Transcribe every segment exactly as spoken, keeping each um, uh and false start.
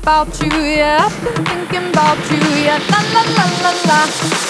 about you, yeah. I've been thinking about you, yeah. La la la la la.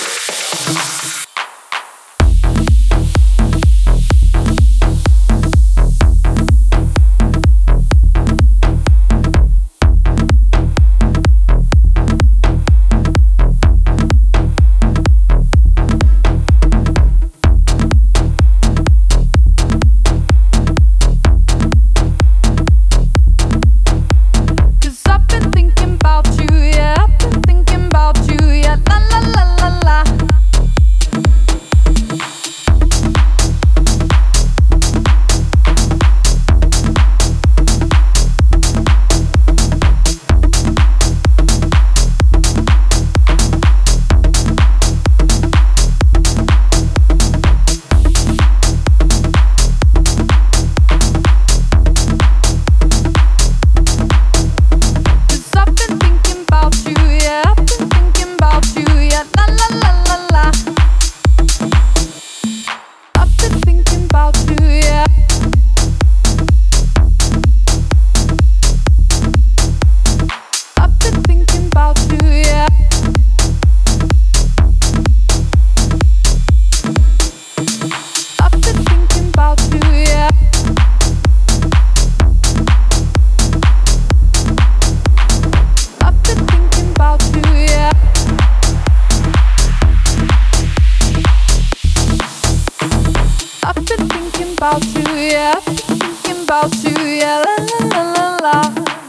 About you, yeah, thinking about you, yeah, la la la la la.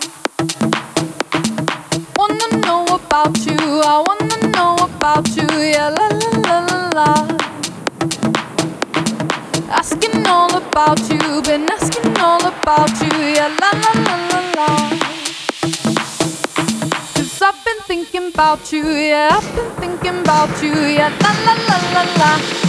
Wanna know about you, I wanna know about you, yeah, la la la la la. Asking all about you, been asking all about you, yeah, la la la la la. Cause I've been thinking about you, yeah, I've been thinking about you, yeah, la la la la la.